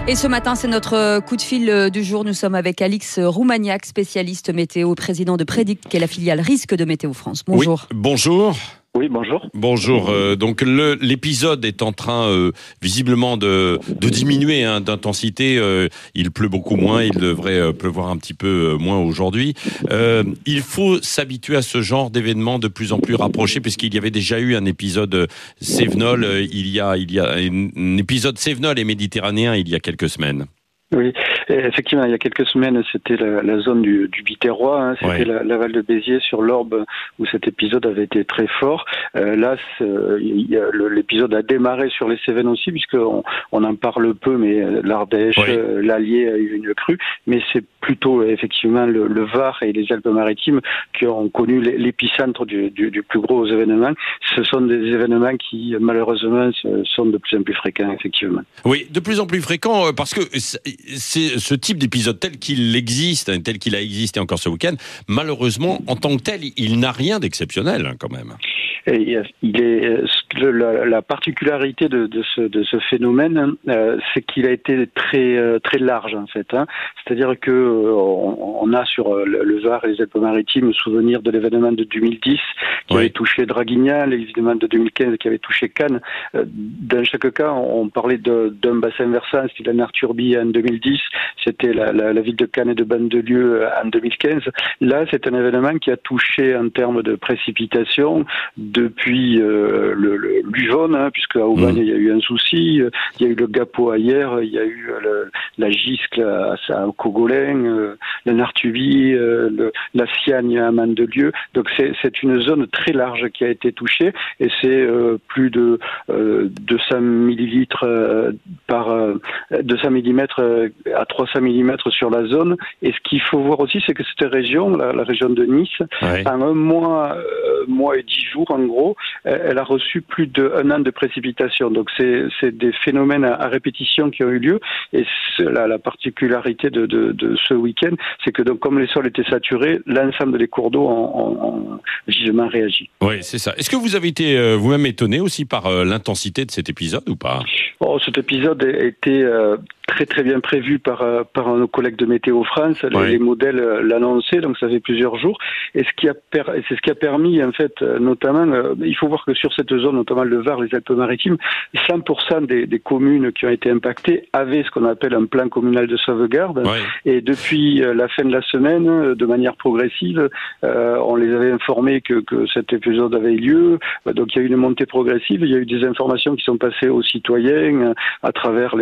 Et ce matin, c'est notre coup de fil du jour. Nous sommes avec Alix Roumaniac, spécialiste météo, président de Predict, qui est la filiale risque de Météo France. Bonjour. Oui, bonjour. Oui, bonjour. Bonjour. Donc l'épisode est en train visiblement de diminuer d'intensité. Il pleut beaucoup moins. Il devrait pleuvoir un petit peu moins aujourd'hui. Il faut s'habituer à ce genre d'événements de plus en plus rapprochés, puisqu'il y avait déjà eu un épisode Cévenol. Il y a un épisode Cévenol et méditerranéen il y a quelques semaines. Oui, effectivement, il y a quelques semaines, c'était la zone du Biterrois, c'était l'aval de Béziers sur l'Orbe où cet épisode avait été très fort. Là, l'épisode a démarré sur les Cévennes aussi, puisqu'on en parle peu, mais l'Ardèche, l'Allier a eu une crue, mais c'est plutôt effectivement le Var et les Alpes-Maritimes qui ont connu l'épicentre du plus gros événement. Ce sont des événements qui, malheureusement, sont de plus en plus fréquents, effectivement. Oui, de plus en plus fréquents, parce que c'est ce type d'épisode tel qu'il existe, tel qu'il a existé encore ce week-end, malheureusement, en tant que tel, il n'a rien d'exceptionnel quand même. La particularité de ce phénomène, c'est qu'il a été très large en fait. C'est-à-dire que on a sur le Var et les Alpes-Maritimes souvenir de l'événement de 2010 qui avait touché Draguignan, l'événement de 2015 qui avait touché Cannes. Dans chaque cas, on parlait d'un bassin versant, c'était la Narturbie en 2010, c'était la ville de Cannes et de Bandelieu en 2015. Là, c'est un événement qui a touché en termes de précipitations depuis l'Uvonne, puisque à Aubagne il y a eu un souci, il y a eu le Gapo hier, il y a eu la Giscle à Cogolin, la Nartubie, la Siagne à Mandelieu. Donc c'est une zone très large qui a été touchée et c'est plus de 200 millilitres 200 mm à 300 mm sur la zone. Et ce qu'il faut voir aussi, c'est que cette région, la région de Nice, en un mois et 10 jours en gros, elle a reçu plus d'1 an de précipitation. Donc c'est des phénomènes à répétition qui ont eu lieu. Et la particularité de ce week-end, c'est que donc, comme les sols étaient saturés, l'ensemble des cours d'eau ont vivement réagi. Oui, c'est ça. Est-ce que vous avez été vous-même étonné aussi par l'intensité de cet épisode ou pas ? Cet épisode a été très bien prévu par nos collègues de Météo France. Les modèles l'annonçaient, donc ça fait plusieurs jours. Et c'est ce qui a permis, en fait, notamment, il faut voir que sur cette zone, notamment le Var, les Alpes-Maritimes, 100% des communes qui ont été impactées avaient ce qu'on appelle un plan communal de sauvegarde. Et depuis la fin de la semaine, de manière progressive, on les avait informés que cet épisode avait eu lieu. Donc il y a eu une montée progressive, il y a eu des informations qui sont passées aux citoyens à travers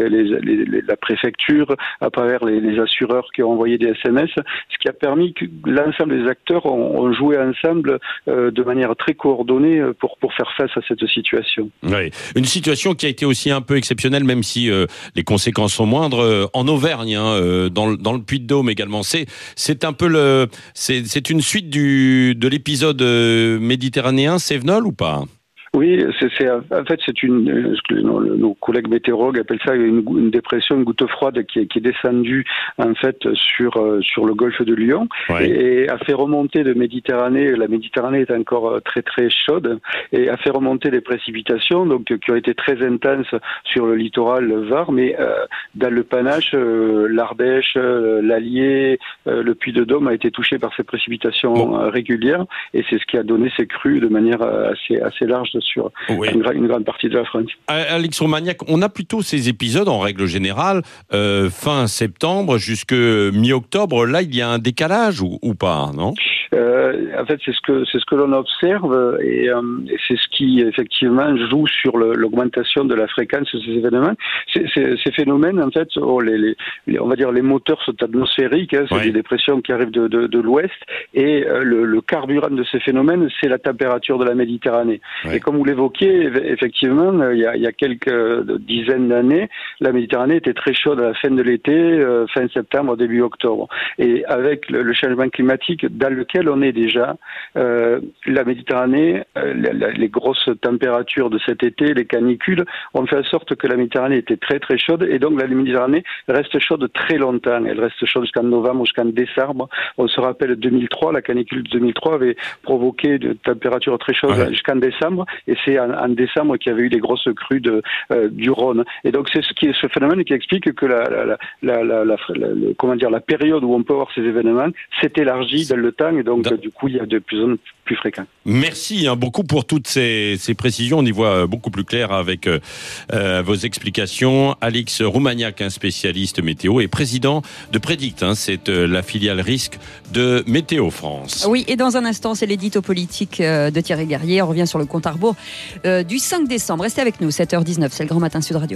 la préfecture, à travers les assureurs qui ont envoyé des SMS, ce qui a permis que l'ensemble des acteurs ont joué ensemble de manière très coordonnée pour faire face à cette situation. Oui, une situation qui a été aussi un peu exceptionnelle, même si les conséquences sont moindres, en Auvergne, dans le Puy-de-Dôme également. C'est un peu c'est une suite de l'épisode méditerranéen Cévenol ou pas ? Oui, en fait, c'est ce que nos collègues météorologues appellent ça une dépression, une goutte froide qui est descendue, en fait, sur le golfe de Lion et a fait remonter de Méditerranée. La Méditerranée est encore très chaude et a fait remonter des précipitations, donc, qui ont été très intenses sur le littoral, le Var, mais, dans le panache, l'Ardèche, l'Allier, le Puy-de-Dôme a été touché par ces précipitations régulières et c'est ce qui a donné ces crues de manière assez large sur une grande partie de la France. Alix Roumaniac, on a plutôt ces épisodes en règle générale fin septembre jusque mi-octobre. Là, il y a un décalage ou pas, non ? En fait, c'est ce que l'on observe et c'est ce qui effectivement joue sur l'augmentation de la fréquence de ces événements. Ces phénomènes, en fait, on va dire les moteurs sont atmosphériques, c'est des dépressions qui arrivent de l'ouest et le carburant de ces phénomènes, c'est la température de la Méditerranée. Et comme vous l'évoquiez, effectivement, il y a quelques dizaines d'années, la Méditerranée était très chaude à la fin de l'été, fin septembre, début octobre. Et avec le changement climatique dans lequel lequel on est déjà. La Méditerranée, les grosses températures de cet été, les canicules, ont fait en sorte que la Méditerranée était très très chaude, et donc la Méditerranée reste chaude très longtemps. Elle reste chaude jusqu'en novembre, jusqu'en décembre. On se rappelle 2003, la canicule de 2003 avait provoqué de températures très chaudes jusqu'en décembre, et c'est en décembre qu'il y avait eu des grosses crues du Rhône. Et donc c'est ce phénomène qui explique que la période où on peut avoir ces événements s'est élargie dans le temps, et donc du coup il y a de plus en plus fréquent. Merci beaucoup pour toutes ces précisions. On y voit beaucoup plus clair avec vos explications. Alix Roumaniac, un spécialiste météo et président de Prédict. C'est la filiale risque de Météo France. Oui, et dans un instant, c'est l'édito politique de Thierry Guerrier. On revient sur le compte à rebours du 5 décembre. Restez avec nous, 7h19, c'est le Grand Matin Sud Radio.